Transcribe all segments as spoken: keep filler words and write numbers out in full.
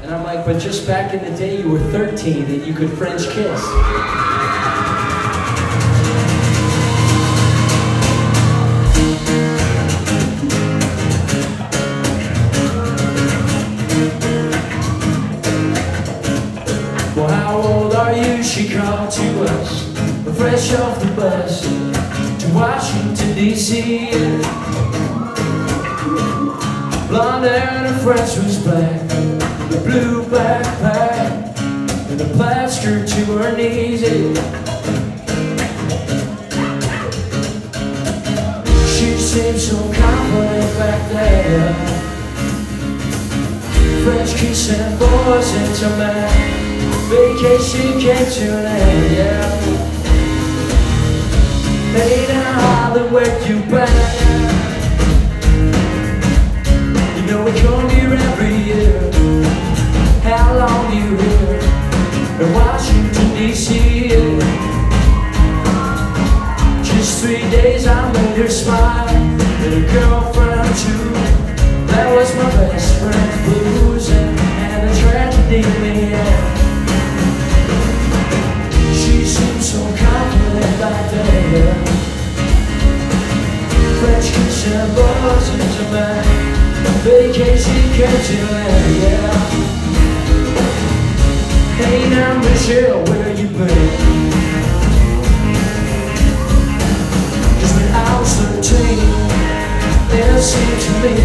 And I'm like, but just back in the day you were thirteen and you could French kiss. Well, how old are you? She called to us, fresh off the bus to Washington, D C Blonde hair and her French was black, the blue backpack and a plaid skirt to her knees. She seemed so confident back there. French kiss and boys into my vacation came to an end, yeah. Hey now, Holland, where'd you back? You know we come here every year. How long you here? In Washington, D C Just three days I made her smile. And a girlfriend too. That was my best friend, blues and, and a tragedy in the end. She seemed so confident back there. French kiss and boys into my vacation came to an yeah. Hey now Michelle, where you been? Cause when I was thirteen, it seemed to me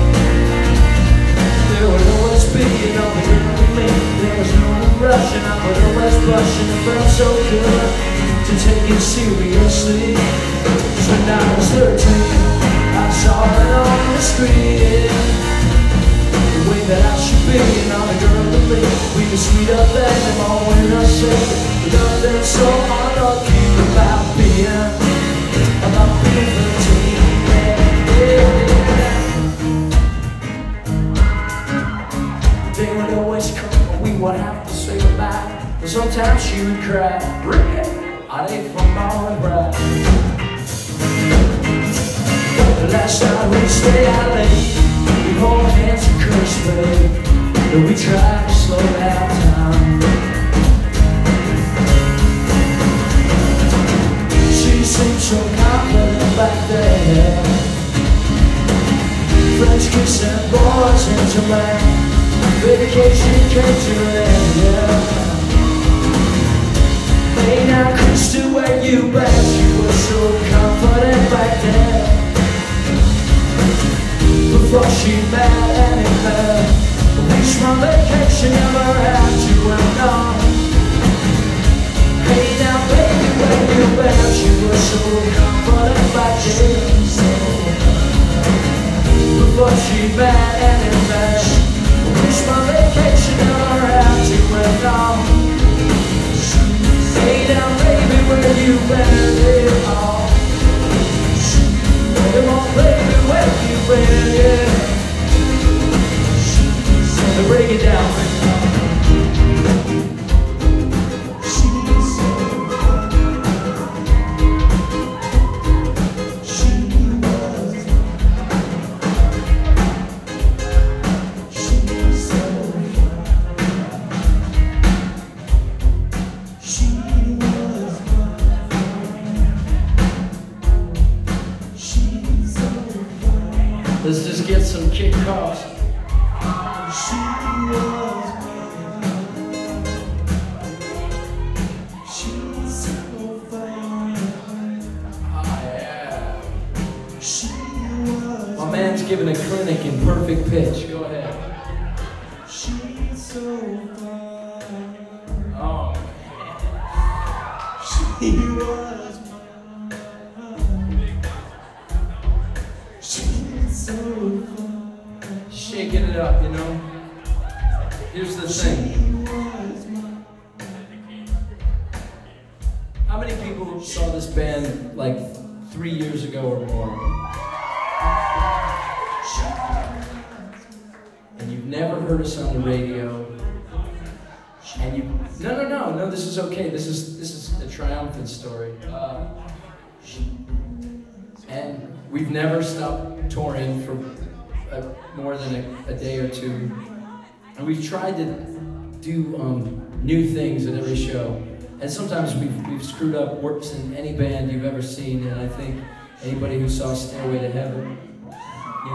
there would always be another girl with me. There was no rush and I would always blush, and it felt so good to take it seriously. So when I was thirteen, I saw it on the screen, the way that I should be, another girl with me. We were sweet up there, and all when I said nothing so unlucky about being, about being thirteen. Yeah, yeah. They would always come, but we would have to say goodbye. And sometimes she would cry, I ate from all the bride. The last night we stay out late, we hold hands and curse, babe. But we try to slow down time. She seemed so confident back there. French kiss and boys into my vacation came to an end, yeah. Hey now Krista, where you back? You were so confident back there. Before she met any man, wish my vacation never had to end on. Hey now baby, where you been? She was so confident back there. Before she met any man, wish my vacation never had to end on. Hey now baby, where you been? Oh. Come on baby, where you been? Yeah. So break it down, break it down. Let's just get some kick calls. She was she's so fine. Oh yeah. She was my man's giving a clinic in perfect pitch. Go ahead. She's so fine. Oh man. She was so shaking it up, you know. Here's the thing. How many people saw this band like three years ago or more? And you've never heard us on the radio. And you no no no no this is okay. This is this is a triumphant story. Uh, and we've never stopped touring for uh, more than a, a day or two. And we've tried to do um, new things at every show. And sometimes we've, we've screwed up worse than any band you've ever seen. And I think anybody who saw Stairway to Heaven, you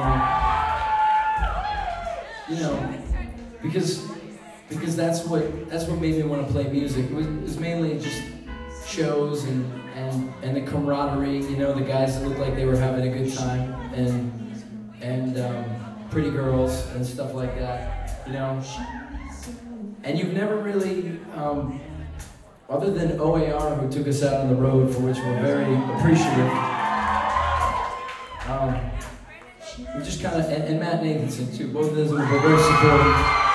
know, you know, because because that's what that's what made me want to play music. It was, it was mainly just shows and, and and the camaraderie. You know, the guys that looked like they were having a good time, and and um, pretty girls and stuff like that. You know, and you've never really. Um, Other than O A R, who took us out on the road, for which we're very appreciative, um, we just kind of, and, and Matt Nathanson too, both of them were very supportive.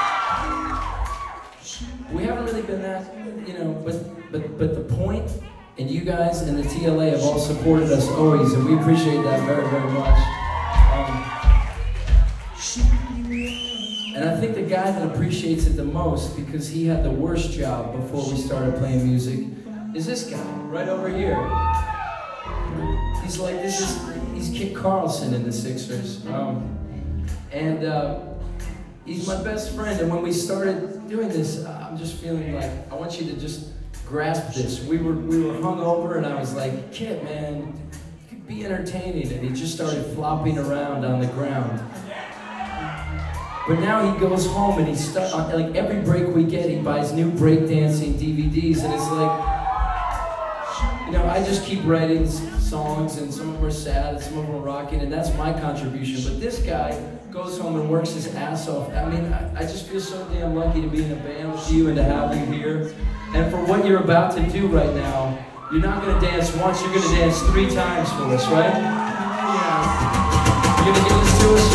We haven't really been that, you know, but but but the point, and you guys and the T L A have all supported us always, and we appreciate that very, very much. Um, And I think the guy that appreciates it the most, because he had the worst job before we started playing music, is this guy, right over here. He's like, this is, he's Kit Carlson in the Sixers. Um, and uh, he's my best friend, and when we started doing this, I'm just feeling like, I want you to just grasp this. We were, we were hungover, and I was like, Kit, man, you could be entertaining, and he just started flopping around on the ground. But now he goes home and he's stuck on, like every break we get, he buys new breakdancing D V Ds, and it's like, you know, I just keep writing songs, and some of them are sad and some of them are rocking, and that's my contribution. But this guy goes home and works his ass off. I mean, I, I just feel so damn lucky to be in a band with you and to have you here. And for what you're about to do right now, you're not gonna dance once, you're gonna dance three times for us, right? Yeah. You're gonna give this to us?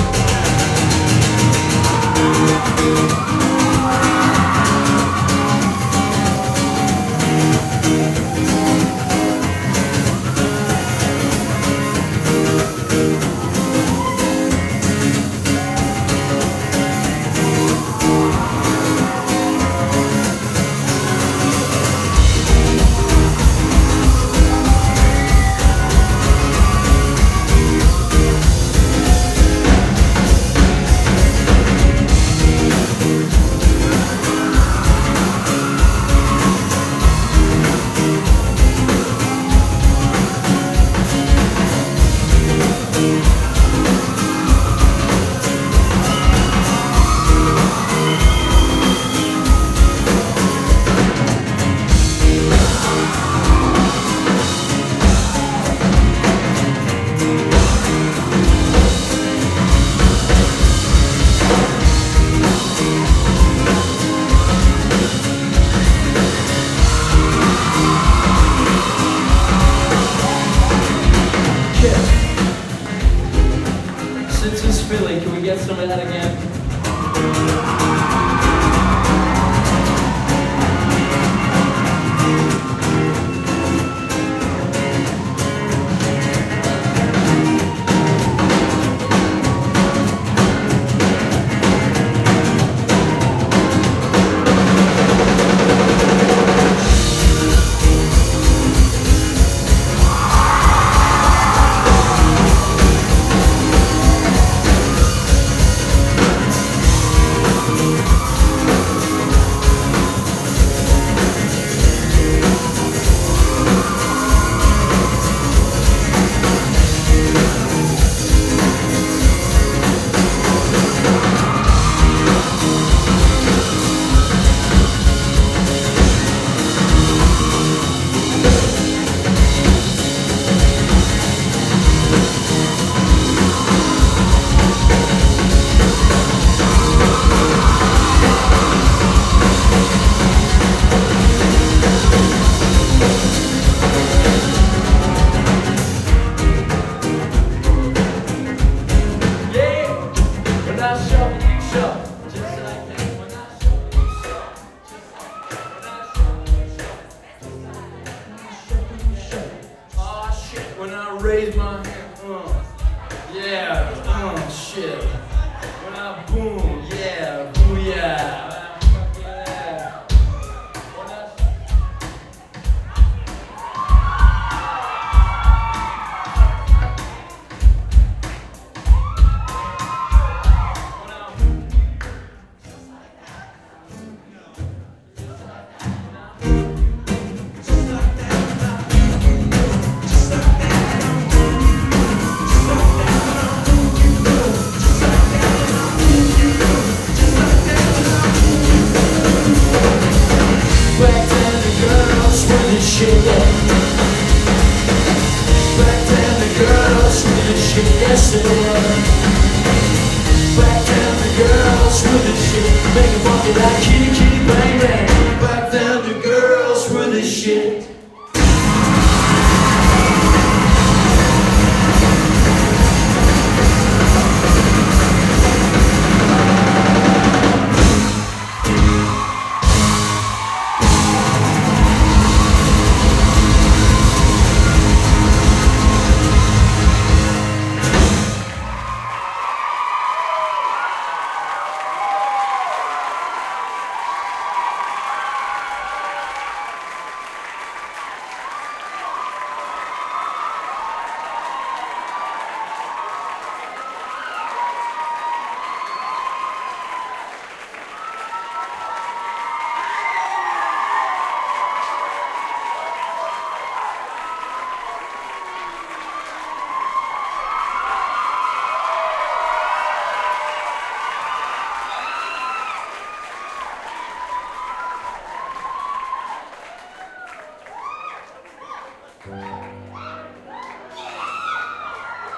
walking like kitty cat.